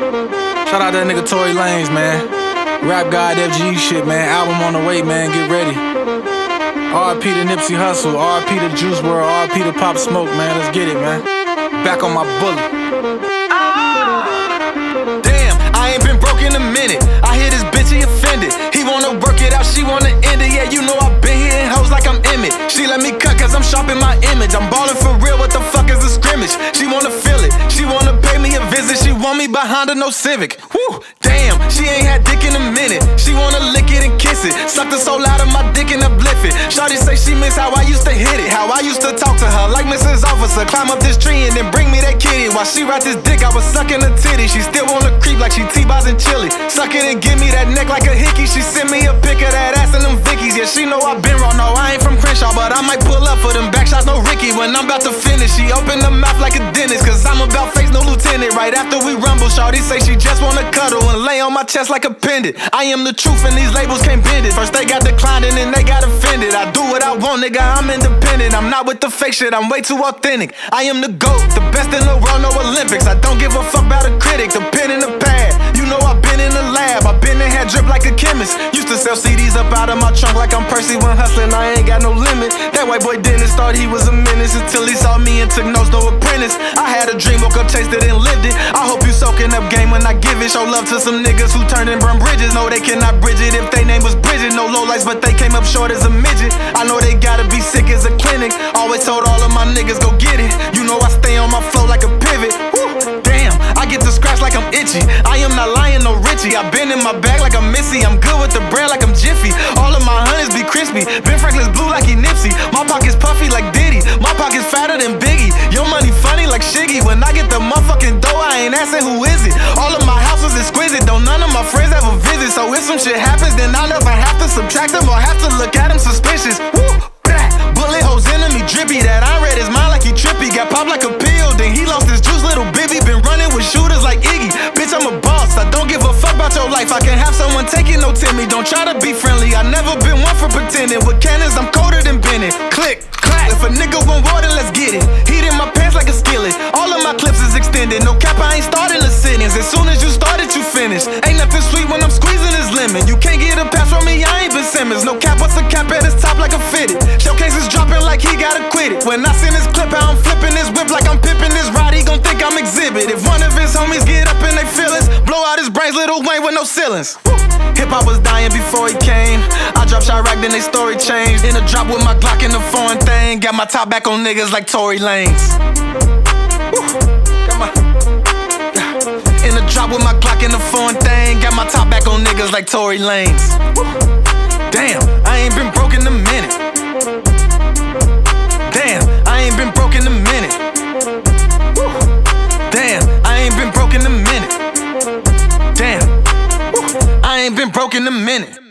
Shout out that nigga Tory Lanez, man. Rap God FGE shit, man. Album on the way, man. Get ready. R.I.P. to Nipsey Hussle, R.I.P. to Juice WRLD, R.I.P. to Pop Smoke, man. Let's get it, man. Back on my bullet. Damn, I ain't been broke in a minute. I hear this bitch, he offended. He wanna work it out, she wanna end it. Yeah, you know I been hitting hoes like I'm Emmett. She let me cut cause I'm sharpening my image. I'm ballin' for real, what the fuck is a scrimmage? She wanna feel it, she wanna pay me a visit. She want me behind her, no Civic. Woo, damn, she ain't had dick in a minute. She wanna lick it and kiss it. Suck the soul out of my dick and uplift it. Shawty say she miss how I used to hit it. How I used to talk to her like Mrs. Officer. Climb up this tree and then bring me that kitty. While she ride this dick, I was sucking her titty. She still wanna creep like she T-Boz and chili. Suck it and give me that neck like a hickey. She sent me a pic of that ass and them Vickies. Yeah, she know I been raw. No, I ain't from Crenshaw, but I might pull up for them back shots. No Ricky, when I'm about to finish, she open her mouth like a dentist. Cause I'm about face, no lieutenant. Right after we rumble, shawty say she just wanna cuddle and lay on my chest like a pendant. I am the truth and these labels can't bend it. First they got declined and then they got offended. I do what I want, nigga, I'm independent. I'm not with the fake shit, I'm way too authentic. I am the GOAT, the best in the world, no Olympics. I don't give a fuck about a critic, the pen and the pad. You know I've been in the lab, I've been in hair drip like a chemist. Used to sell CDs up out of my trunk like I'm Percy when hustling, I ain't got no limit. That white boy dentist thought he was a menace until he saw me and took notes, no apprentice. I had a dream, woke up, chased it and lived it. I hope you soaking up game when I give it. Show love to some niggas who turned and burned bridges. No, they cannot bridge it if they name was Bridget. No lowlights, but they came up short as a midget. I know they gotta be sick as a clinic. Always told all of my niggas go get it. You know I stay on my flow like a pivot. Woo, damn, I get to scratch like I'm itchy. I am not lying, no Richie. I been in my bag like I'm Missy. I'm good with the bread like I'm Jiffy. All of my honeys be crispy. Ben Franklin's blue like he Nipsey. My pocket's puffy like Diddy. My pocket's fatter than Biggie. Your money funny like Shiggy. When I get the motherfucking dough, I ain't asking who is it. All of my house was exquisite, though none of my friends ever visit. So if some shit happens, then I'll never have to subtract them or have to look at them suspicious. Woo, blah. Bullet holes into me, drippy. That I read his mind like he trippy. Got popped like a pill, then he lost his juice, little Bibby. Been running with shooters like Iggy. Bitch, I'm a boss, I don't give a fuck about your life. I can have someone take it, no Timmy. Don't try to be friendly, I never been one for pretending. With cannons, I'm colder than Bennett. Click, clack. If a nigga want water, let's get it. Heat in my pants like a skillet. All of my clips is extended. No cap, I ain't starting a sentence. As soon as you started, you finished. Ain't nothing sweet when I'm squeezing this lemon. You can't get a pass from me, I ain't been Simmons. No cap, what's a cap at his top like a fitted. Showcases dropping like he gotta quit it. When I send this clip out, I'm flipping this whip like I'm pipping this ride. He gon' think I'm exhibit. If one of his homies get up in they feelings, blow out his brains, Lil Wayne with no ceilings. Hip-hop was dying before he came. I dropped Chirac, then they story changed. In a drop with my Glock in the foreign thing. Got my top back on niggas like Tory Lanez. Got my in the drop with my Glock in the foreign thing. Got my top back on niggas like Tory Lanez. Damn, I ain't been broke in a minute. Damn, I ain't been broke in a minute. Damn, I ain't been broke in a minute. Damn, I ain't been broke in a minute.